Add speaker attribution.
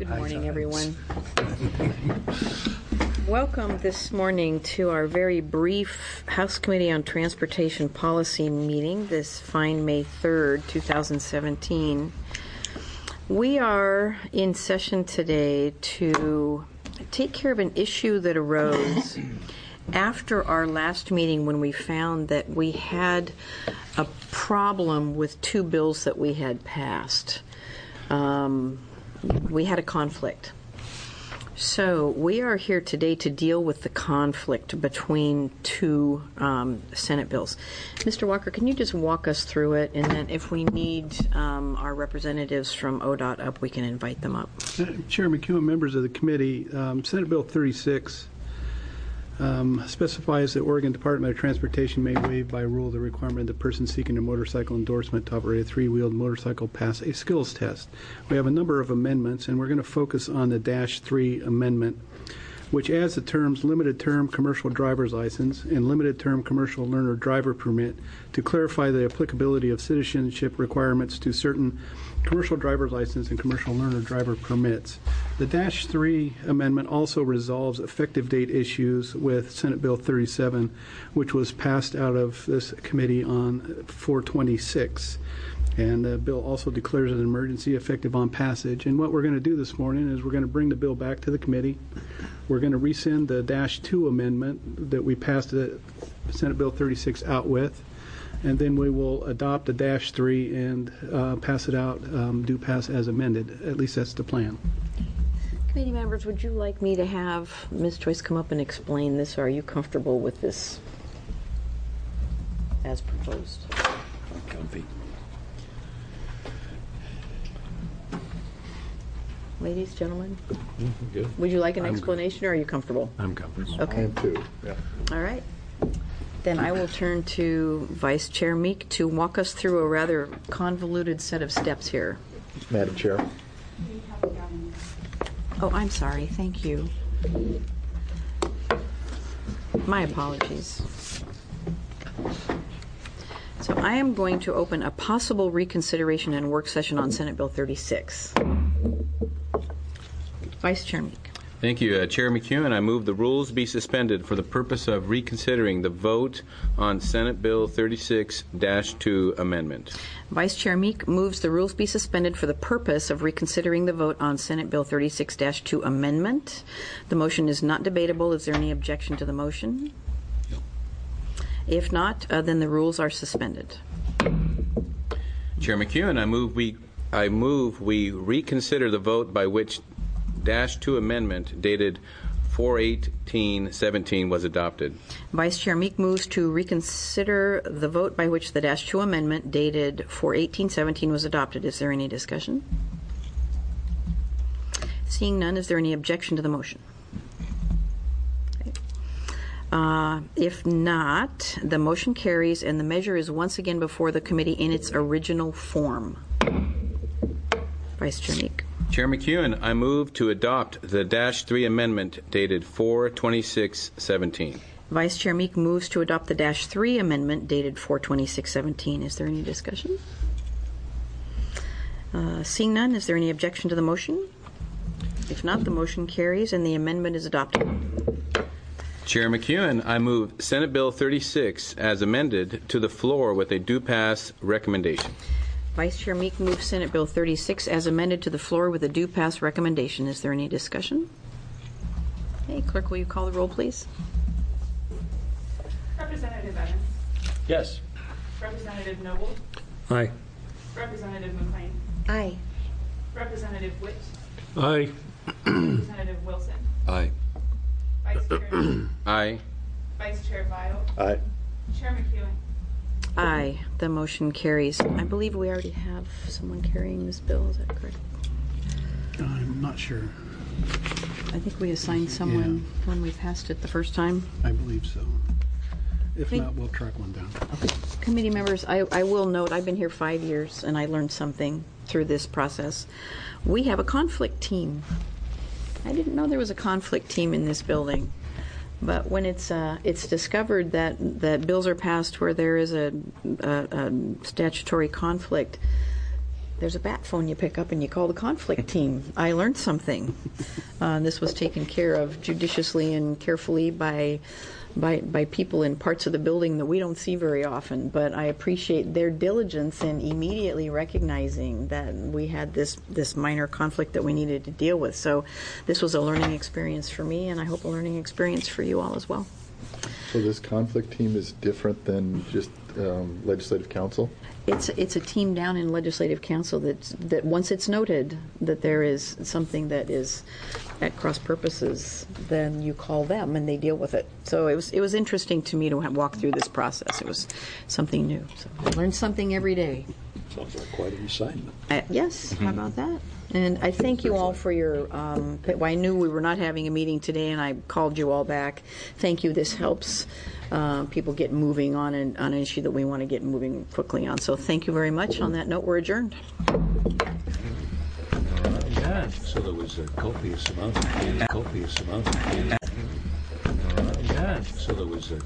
Speaker 1: Good morning, everyone. Welcome this morning to our very brief House Committee on Transportation Policy meeting this fine May 3rd, 2017. We are in session today to take care of an issue that arose after our last meeting when we found that we had a problem with two bills that we had passed. We had a conflict. So we are here today to deal with the conflict between two Senate bills. Mr. Walker, can you just walk us through it? And then if we need our representatives from ODOT up, we can invite them up.
Speaker 2: Chair McEwen, members of the committee, Senate Bill 36 specifies that Oregon Department of Transportation may waive by rule the requirement that persons seeking a motorcycle endorsement to operate a three-wheeled motorcycle pass a skills test. We have a number of amendments, and we're going to focus on the -3 amendment, which adds the terms limited term commercial driver's license and limited term commercial learner driver permit to clarify the applicability of citizenship requirements to certain commercial driver's license and commercial learner driver permits. The -3 amendment also resolves effective date issues with Senate Bill 37, which was passed out of this committee on 4/26. And the bill also declares an emergency effective on passage. And what we're going to do this morning is we're going to bring the bill back to the committee. We're going to rescind the -2 amendment that we passed the Senate Bill 36 out with. And then we will adopt the -3 and pass it out, do pass as amended. At least that's the plan.
Speaker 1: Committee members, would you like me to have Ms. Joyce come up and explain this, or are you comfortable with this as proposed?
Speaker 3: I'm comfy.
Speaker 1: Ladies, gentlemen,
Speaker 3: Good.
Speaker 1: would you like an explanation, or are you comfortable?
Speaker 3: I'm comfortable.
Speaker 1: Okay.
Speaker 4: I am too. Yeah.
Speaker 1: All right. Then I will turn to Vice Chair Meek to walk us through a rather convoluted set of steps here.
Speaker 4: Madam Chair.
Speaker 1: Oh, I'm sorry. Thank you. My apologies. So I am going to open a possible reconsideration and work session on Senate Bill 36. Vice Chair Meek.
Speaker 5: Thank you, Chair McEwen. I move the rules be suspended for the purpose of reconsidering the vote on Senate Bill 36-2 amendment.
Speaker 1: Vice Chair Meek moves the rules be suspended for the purpose of reconsidering the vote on Senate Bill 36-2 amendment. The motion is not debatable. Is there any objection to the motion?
Speaker 5: No.
Speaker 1: If not, then the rules are suspended.
Speaker 5: Chair McEwen, I move we reconsider the vote by which -2 amendment dated 4/18/17 was adopted.
Speaker 1: Vice Chair Meek moves to reconsider the vote by which the -2 amendment dated 4/18/17 was adopted. Is there any discussion? Seeing none, is there any objection to the motion? Okay. If not, the motion carries and the measure is once again before the committee in its original form. Vice Chair Meek.
Speaker 5: Chair McEwen, I move to adopt the -3 amendment dated 4/26/17.
Speaker 1: Vice Chair Meek moves to adopt the -3 amendment dated 4/26/17. Is there any discussion? Seeing none, is there any objection to the motion? If not, the motion carries and the amendment is adopted.
Speaker 5: Chair McEwen, I move Senate Bill 36 as amended to the floor with a due pass recommendation.
Speaker 1: Vice Chair Meek moves Senate Bill 36 as amended to the floor with a due pass recommendation. Is there any discussion? Okay, Clerk, will you call the roll, please?
Speaker 6: Representative Evans.
Speaker 3: Yes.
Speaker 6: Representative Noble.
Speaker 3: Aye.
Speaker 6: Representative McLean.
Speaker 1: Aye.
Speaker 6: Representative Witt.
Speaker 3: Aye.
Speaker 6: Representative Wilson.
Speaker 3: Aye.
Speaker 6: Vice Chair.
Speaker 5: Aye.
Speaker 6: Vice Chair Vile.
Speaker 4: Aye.
Speaker 6: Chair McEwen.
Speaker 1: Aye. The motion carries. I believe we already have someone carrying this bill. Is that correct?
Speaker 2: I'm not sure.
Speaker 1: I think we assigned someone when we passed it the first time.
Speaker 2: I believe so. If not, we'll track one down.
Speaker 1: Okay. Committee members, I will note I've been here 5 years and I learned something through this process. We have a conflict team. I didn't know there was a conflict team in this building. But when it's discovered that bills are passed where there is a statutory conflict, there's a bat phone you pick up and you call the conflict team. I learned something. This was taken care of judiciously and carefully by people in parts of the building that we don't see very often, but I appreciate their diligence in immediately recognizing that we had this minor conflict that we needed to deal with. So this was a learning experience for me, and I hope a learning experience for you all as well.
Speaker 4: So this conflict team is different than just legislative council?
Speaker 1: It's a team down in legislative council that once it's noted that there is something that is at cross purposes, then you call them and they deal with it. So it was interesting to me to walk through this process. It was something new. So I learn something every day.
Speaker 3: Sounds like quite an assignment.
Speaker 1: Yes, how about that? And I thank you all for your, well, I knew we were not having a meeting today, and I called you all back. Thank you. This helps people get moving on an issue that we want to get moving quickly on. So thank you very much. On that note, we're adjourned.
Speaker 3: Yeah, so there was a copious amount of